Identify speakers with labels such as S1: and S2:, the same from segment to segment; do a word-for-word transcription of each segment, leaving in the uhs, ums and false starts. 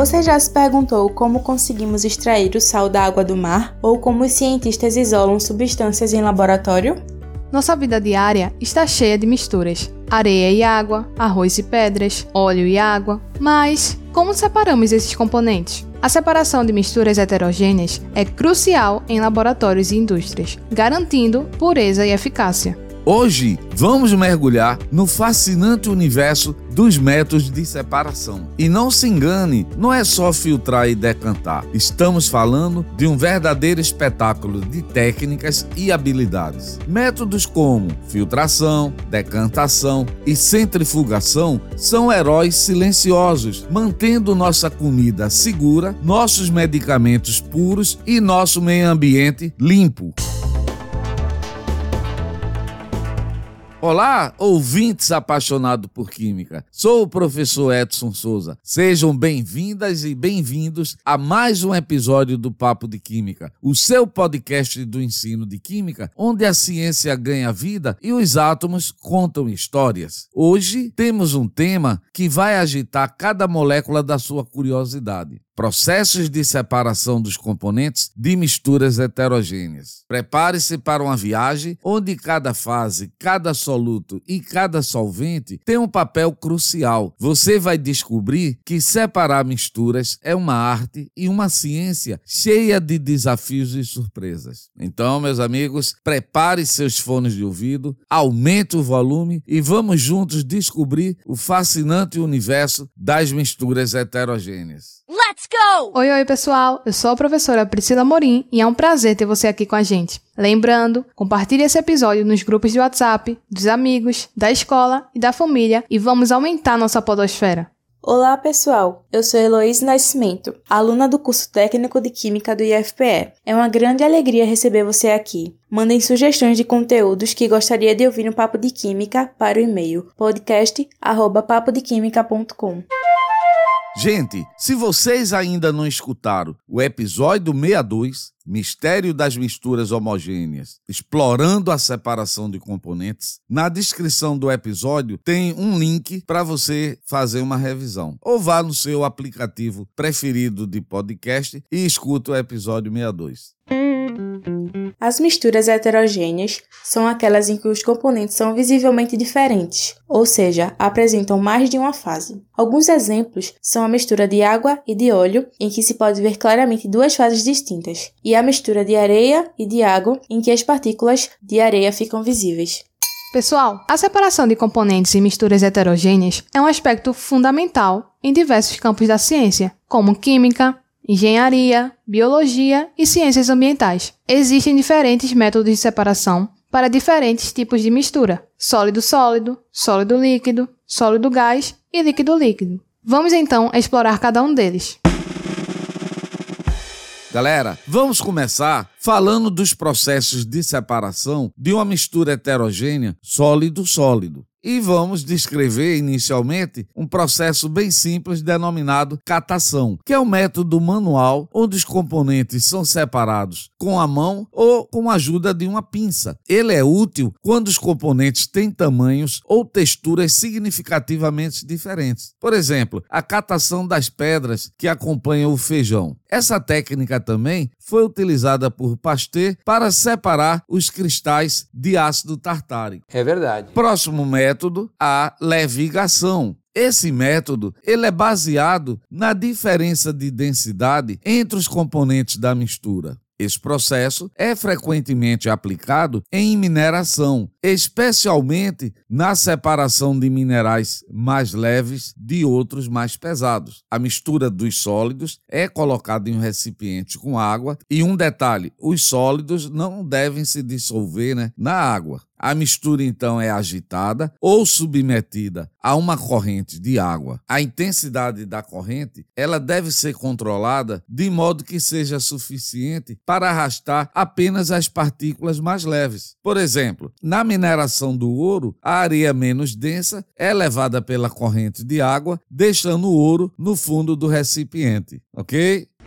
S1: Você já se perguntou como conseguimos extrair o sal da água do mar ou como os cientistas isolam substâncias em laboratório?
S2: Nossa vida diária está cheia de misturas. Areia e água, arroz e pedras, óleo e água. Mas como separamos esses componentes? A separação de misturas heterogêneas é crucial em laboratórios e indústrias, garantindo pureza e eficácia.
S3: Hoje, vamos mergulhar no fascinante universo dos métodos de separação. E não se engane, não é só filtrar e decantar. Estamos falando de um verdadeiro espetáculo de técnicas e habilidades. Métodos como filtração, decantação e centrifugação são heróis silenciosos, mantendo nossa comida segura, nossos medicamentos puros e nosso meio ambiente limpo. Olá, ouvintes apaixonados por química. Sou o professor Edson Souza. Sejam bem-vindas e bem-vindos a mais um episódio do Papo de Química, o seu podcast do ensino de química, onde a ciência ganha vida e os átomos contam histórias. Hoje temos um tema que vai agitar cada molécula da sua curiosidade. Processos de separação dos componentes de misturas heterogêneas. Prepare-se para uma viagem onde cada fase, cada soluto e cada solvente tem um papel crucial. Você vai descobrir que separar misturas é uma arte e uma ciência cheia de desafios e surpresas. Então, meus amigos, prepare seus fones de ouvido, aumente o volume e vamos juntos descobrir o fascinante universo das misturas heterogêneas.
S4: Let's go!
S2: Oi, oi pessoal, eu sou a professora Priscila Morim e é um prazer ter você aqui com a gente. Lembrando, compartilhe esse episódio nos grupos de WhatsApp, dos amigos, da escola e da família e vamos aumentar nossa podosfera.
S1: Olá pessoal, eu sou Heloísa Nascimento, aluna do curso técnico de Química do I F P E. É uma grande alegria receber você aqui. Mandem sugestões de conteúdos que gostaria de ouvir no Papo de Química para o e-mail podcast arroba papo de química ponto com.
S3: Gente, se vocês ainda não escutaram o episódio sessenta e dois, Mistério das Misturas Homogêneas, explorando a separação de componentes, na descrição do episódio tem um link para você fazer uma revisão. Ou vá no seu aplicativo preferido de podcast e escuta o episódio sessenta e dois.
S1: As misturas heterogêneas são aquelas em que os componentes são visivelmente diferentes, ou seja, apresentam mais de uma fase. Alguns exemplos são a mistura de água e de óleo, em que se pode ver claramente duas fases distintas, e a mistura de areia e de água, em que as partículas de areia ficam visíveis.
S2: Pessoal, a separação de componentes e misturas heterogêneas é um aspecto fundamental em diversos campos da ciência, como química, engenharia, biologia e ciências ambientais. Existem diferentes métodos de separação para diferentes tipos de mistura: sólido-sólido, sólido-líquido, sólido-gás e líquido-líquido. Vamos então explorar cada um deles.
S3: Galera, vamos começar falando dos processos de separação de uma mistura heterogênea sólido-sólido. E vamos descrever inicialmente um processo bem simples denominado catação, que é um método manual onde os componentes são separados com a mão ou com a ajuda de uma pinça. Ele é útil quando os componentes têm tamanhos ou texturas significativamente diferentes. Por exemplo, a catação das pedras que acompanham o feijão. Essa técnica também foi utilizada por Pasteur para separar os cristais de ácido tartárico.
S5: É verdade.
S3: Próximo método, a levigação. Esse método ele é baseado na diferença de densidade entre os componentes da mistura. Esse processo é frequentemente aplicado em mineração, especialmente na separação de minerais mais leves de outros mais pesados. A mistura dos sólidos é colocada em um recipiente com água e um detalhe, os sólidos não devem se dissolver, né, na água. A mistura, então, é agitada ou submetida a uma corrente de água. A intensidade da corrente ela deve ser controlada de modo que seja suficiente para arrastar apenas as partículas mais leves. Por exemplo, na mineração do ouro, a areia menos densa é levada pela corrente de água, deixando o ouro no fundo do recipiente, ok?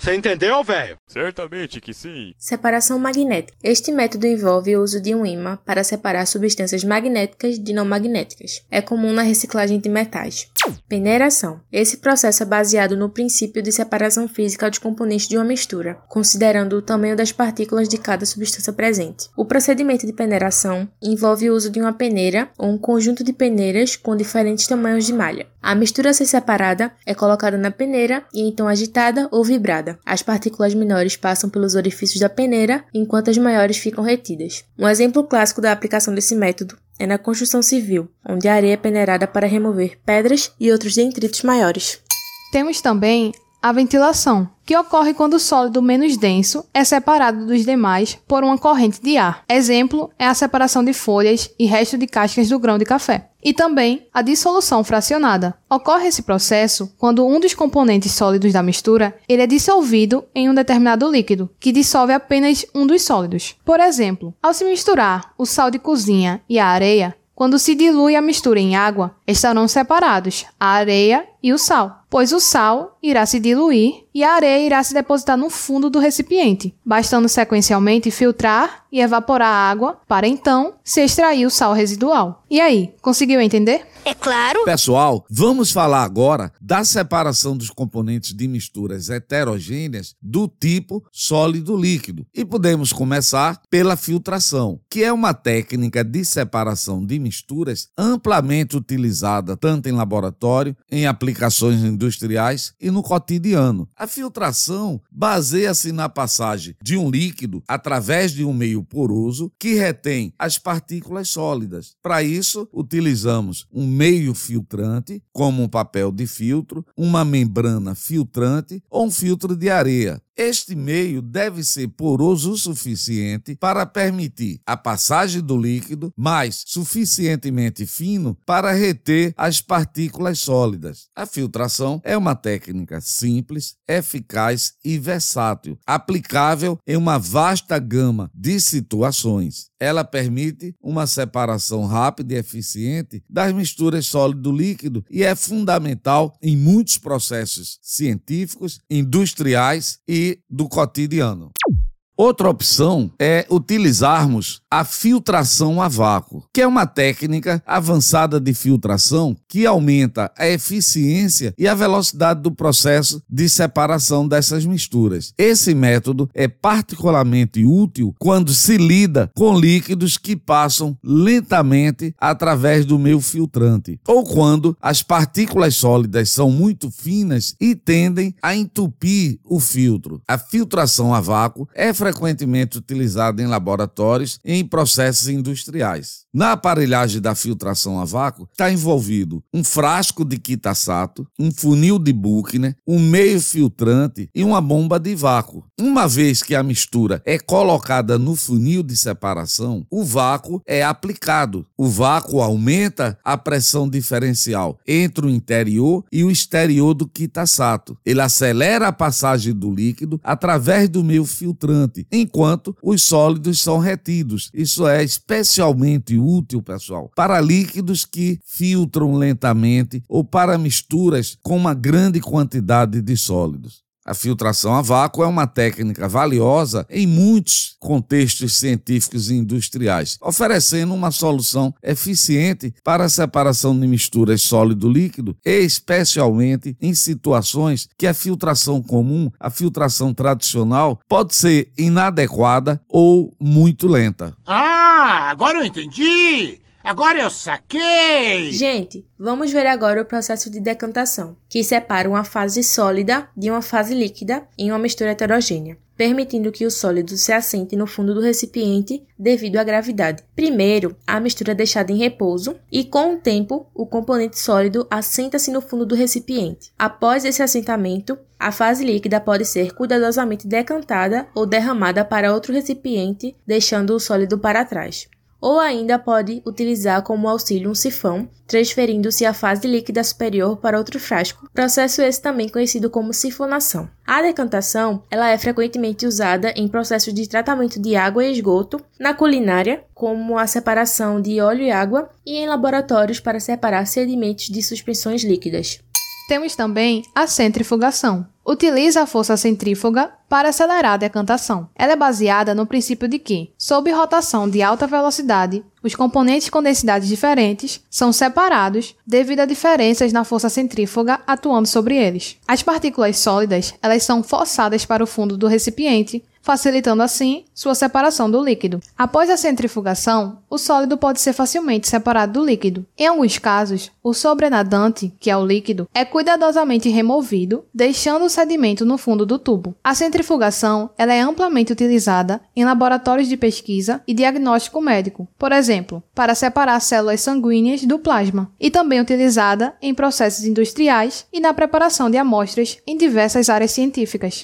S4: Você entendeu, velho?
S5: Certamente que sim.
S1: Separação magnética. Este método envolve o uso de um ímã para separar substâncias magnéticas de não magnéticas. É comum na reciclagem de metais. Peneiração. Esse processo é baseado no princípio de separação física dos componentes de uma mistura, considerando o tamanho das partículas de cada substância presente. O procedimento de peneiração envolve o uso de uma peneira ou um conjunto de peneiras com diferentes tamanhos de malha. A mistura a ser separada é colocada na peneira e então agitada ou vibrada. As partículas menores passam pelos orifícios da peneira, enquanto as maiores ficam retidas. Um exemplo clássico da aplicação desse método é na construção civil, onde a areia é peneirada para remover pedras e outros detritos maiores.
S2: Temos também a ventilação, que ocorre quando o sólido menos denso é separado dos demais por uma corrente de ar. Exemplo é a separação de folhas e resto de cascas do grão de café. E também a dissolução fracionada. Ocorre esse processo quando um dos componentes sólidos da mistura ele é dissolvido em um determinado líquido, que dissolve apenas um dos sólidos. Por exemplo, ao se misturar o sal de cozinha e a areia, quando se dilui a mistura em água, estarão separados a areia e o sal, pois o sal irá se diluir e a areia irá se depositar no fundo do recipiente, bastando sequencialmente filtrar e evaporar a água para então se extrair o sal residual. E aí, conseguiu entender?
S6: É claro!
S3: Pessoal, vamos falar agora da separação dos componentes de misturas heterogêneas do tipo sólido-líquido. E podemos começar pela filtração, que é uma técnica de separação de misturas amplamente utilizada tanto em laboratório, em aplicações industriais e no cotidiano. A filtração baseia-se na passagem de um líquido através de um meio poroso que retém as partículas sólidas. Para isso, utilizamos um meio filtrante, como um papel de filtro, uma membrana filtrante ou um filtro de areia. Este meio deve ser poroso o suficiente para permitir a passagem do líquido, mas suficientemente fino para reter as partículas sólidas. A filtração é uma técnica simples, eficaz e versátil, aplicável em uma vasta gama de situações. Ela permite uma separação rápida e eficiente das misturas sólido-líquido e é fundamental em muitos processos científicos, industriais e do cotidiano. Outra opção é utilizarmos a filtração a vácuo, que é uma técnica avançada de filtração que aumenta a eficiência e a velocidade do processo de separação dessas misturas. Esse método é particularmente útil quando se lida com líquidos que passam lentamente através do meio filtrante, ou quando as partículas sólidas são muito finas e tendem a entupir o filtro. A filtração a vácuo é frequentemente utilizada em laboratórios e em processos industriais. Na aparelhagem da filtração a vácuo está envolvido um frasco de Kitasato, um funil de Buchner, um meio filtrante e uma bomba de vácuo. Uma vez que a mistura é colocada no funil de separação, o vácuo é aplicado. O vácuo aumenta a pressão diferencial entre o interior e o exterior do Kitasato. Ele acelera a passagem do líquido através do meio filtrante, enquanto os sólidos são retidos. Isso é especialmente útil, pessoal, para líquidos que filtram lentamente ou para misturas com uma grande quantidade de sólidos. A filtração a vácuo é uma técnica valiosa em muitos contextos científicos e industriais, oferecendo uma solução eficiente para a separação de misturas sólido-líquido, especialmente em situações que a filtração comum, a filtração tradicional, pode ser inadequada ou muito lenta.
S4: Ah, agora eu entendi! Agora eu saquei!
S1: Gente, vamos ver agora o processo de decantação, que separa uma fase sólida de uma fase líquida em uma mistura heterogênea, permitindo que o sólido se assente no fundo do recipiente devido à gravidade. Primeiro, a mistura é deixada em repouso e, com o tempo, o componente sólido assenta-se no fundo do recipiente. Após esse assentamento, a fase líquida pode ser cuidadosamente decantada ou derramada para outro recipiente, deixando o sólido para trás. Ou ainda pode utilizar como auxílio um sifão, transferindo-se a fase líquida superior para outro frasco, processo esse também conhecido como sifonação. A decantação ela é frequentemente usada em processos de tratamento de água e esgoto, na culinária, como a separação de óleo e água, e em laboratórios para separar sedimentos de suspensões líquidas.
S2: Temos também a centrifugação. Utiliza a força centrífuga para acelerar a decantação. Ela é baseada no princípio de que, sob rotação de alta velocidade, os componentes com densidades diferentes são separados devido a diferenças na força centrífuga atuando sobre eles. As partículas sólidas, elas são forçadas para o fundo do recipiente, facilitando assim sua separação do líquido. Após a centrifugação, o sólido pode ser facilmente separado do líquido. Em alguns casos, o sobrenadante, que é o líquido, é cuidadosamente removido, deixando o sedimento no fundo do tubo. A centrifugação ela é amplamente utilizada em laboratórios de pesquisa e diagnóstico médico, por exemplo, para separar células sanguíneas do plasma, e também utilizada em processos industriais e na preparação de amostras em diversas áreas científicas.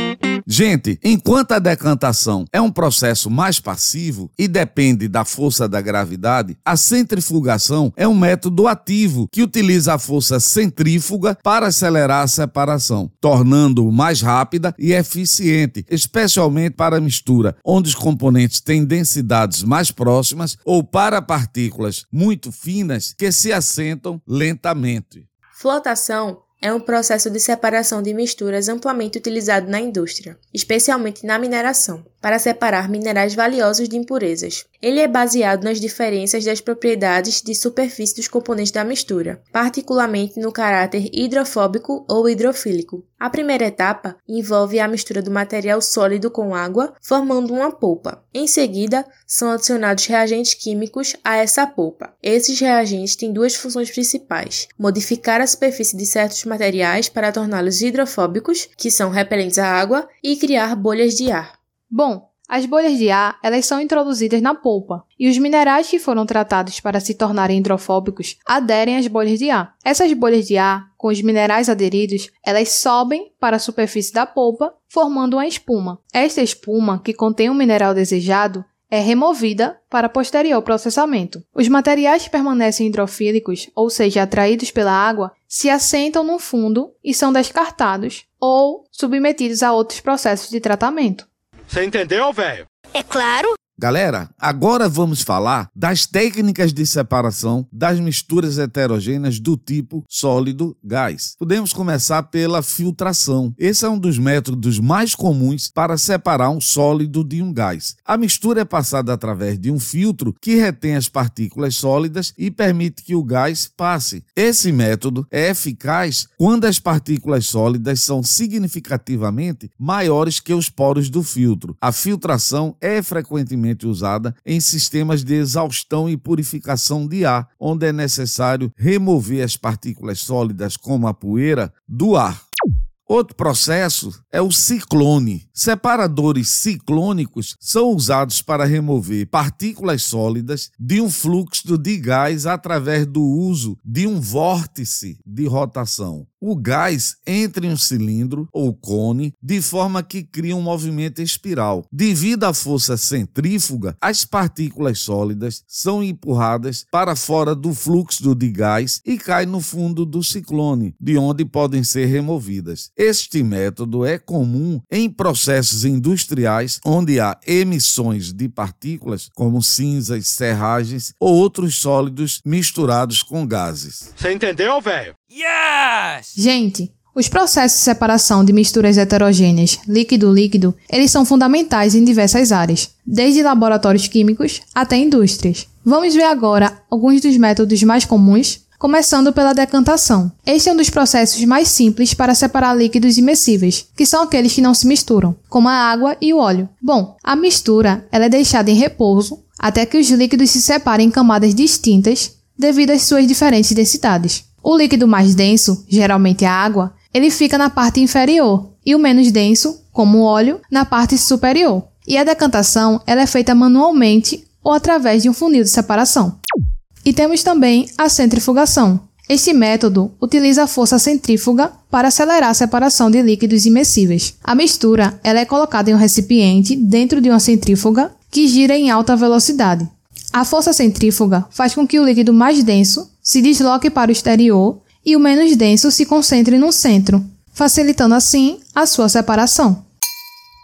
S3: Gente, enquanto a decantação é um processo mais passivo e depende da força da gravidade, a centrifugação é um método ativo que utiliza a força centrífuga para acelerar a separação, tornando-o mais rápida e eficiente, especialmente para a mistura, onde os componentes têm densidades mais próximas ou para partículas muito finas que se assentam lentamente.
S1: Flotação é um processo de separação de misturas amplamente utilizado na indústria, especialmente na mineração, para separar minerais valiosos de impurezas. Ele é baseado nas diferenças das propriedades de superfície dos componentes da mistura, particularmente no caráter hidrofóbico ou hidrofílico. A primeira etapa envolve a mistura do material sólido com água, formando uma polpa. Em seguida, são adicionados reagentes químicos a essa polpa. Esses reagentes têm duas funções principais: modificar a superfície de certos materiais para torná-los hidrofóbicos, que são repelentes à água, e criar bolhas de ar.
S2: Bom, as bolhas de ar, elas são introduzidas na polpa, e os minerais que foram tratados para se tornarem hidrofóbicos aderem às bolhas de ar. Essas bolhas de ar, com os minerais aderidos, elas sobem para a superfície da polpa, formando uma espuma. Esta espuma, que contém o mineral desejado, é removida para posterior processamento. Os materiais que permanecem hidrofílicos, ou seja, atraídos pela água, se assentam no fundo e são descartados ou submetidos a outros processos de tratamento.
S4: Você entendeu, velho?
S5: É claro.
S3: Galera, agora vamos falar das técnicas de separação das misturas heterogêneas do tipo sólido-gás. Podemos começar pela filtração. Esse é um dos métodos mais comuns para separar um sólido de um gás. A mistura é passada através de um filtro que retém as partículas sólidas e permite que o gás passe. Esse método é eficaz quando as partículas sólidas são significativamente maiores que os poros do filtro. A filtração é frequentemente usada em sistemas de exaustão e purificação de ar, onde é necessário remover as partículas sólidas, como a poeira, do ar. Outro processo é o ciclone. Separadores ciclônicos são usados para remover partículas sólidas de um fluxo de gás através do uso de um vórtice de rotação. O gás entra em um cilindro ou cone de forma que cria um movimento espiral. Devido à força centrífuga, as partículas sólidas são empurradas para fora do fluxo de gás e caem no fundo do ciclone, de onde podem ser removidas. Este método é comum em processos industriais onde há emissões de partículas como cinzas, serragens ou outros sólidos misturados com gases.
S4: Você entendeu, velho?
S5: Yes!
S2: Gente, os processos de separação de misturas heterogêneas líquido-líquido, eles são fundamentais em diversas áreas, desde laboratórios químicos até indústrias. Vamos ver agora alguns dos métodos mais comuns, começando pela decantação. Este é um dos processos mais simples para separar líquidos imescíveis, que são aqueles que não se misturam, como a água e o óleo. Bom, a mistura ela é deixada em repouso até que os líquidos se separem em camadas distintas devido às suas diferentes densidades. O líquido mais denso, geralmente a água, ele fica na parte inferior e o menos denso, como o óleo, na parte superior. E a decantação ela é feita manualmente ou através de um funil de separação. E temos também a centrifugação. Este método utiliza a força centrífuga para acelerar a separação de líquidos imescíveis. A mistura ela é colocada em um recipiente dentro de uma centrífuga que gira em alta velocidade. A força centrífuga faz com que o líquido mais denso se desloque para o exterior e o menos denso se concentre no centro, facilitando assim a sua separação.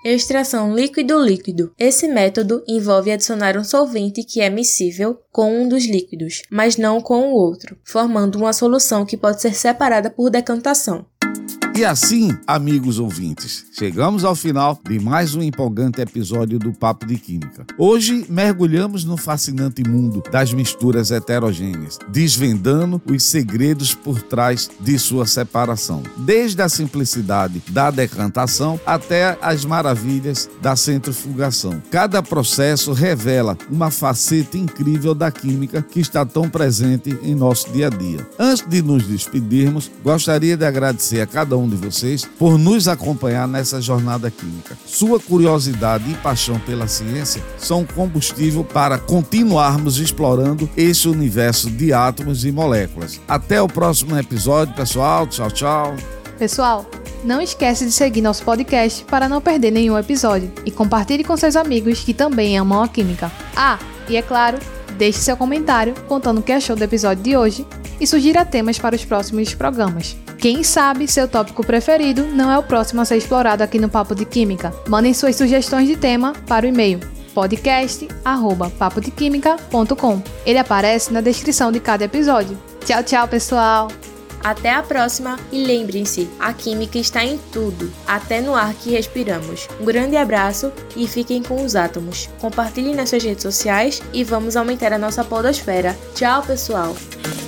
S1: Extração líquido-líquido. Esse método envolve adicionar um solvente que é miscível com um dos líquidos, mas não com o outro, formando uma solução que pode ser separada por decantação.
S3: E assim, amigos ouvintes, chegamos ao final de mais um empolgante episódio do Papo de Química. Hoje mergulhamos no fascinante mundo das misturas heterogêneas, desvendando os segredos por trás de sua separação, desde a simplicidade da decantação até as maravilhas da centrifugação. Cada processo revela uma faceta incrível da química que está tão presente em nosso dia a dia. Antes de nos despedirmos, gostaria de agradecer a cada um de vocês por nos acompanhar nessa jornada química. Sua curiosidade e paixão pela ciência são combustível para continuarmos explorando esse universo de átomos e moléculas. Até o próximo episódio, pessoal. Tchau, tchau.
S2: Pessoal, não esquece de seguir nosso podcast para não perder nenhum episódio e compartilhe com seus amigos que também amam a química. Ah, e é claro, deixe seu comentário contando o que achou do episódio de hoje e sugira temas para os próximos programas. Quem sabe seu tópico preferido não é o próximo a ser explorado aqui no Papo de Química. Mandem suas sugestões de tema para o e-mail podcast arroba papo de química ponto com. Ele aparece na descrição de cada episódio. Tchau, tchau, pessoal!
S1: Até a próxima e lembrem-se, a química está em tudo, até no ar que respiramos. Um grande abraço e fiquem com os átomos. Compartilhem nas suas redes sociais e vamos aumentar a nossa podosfera. Tchau, pessoal!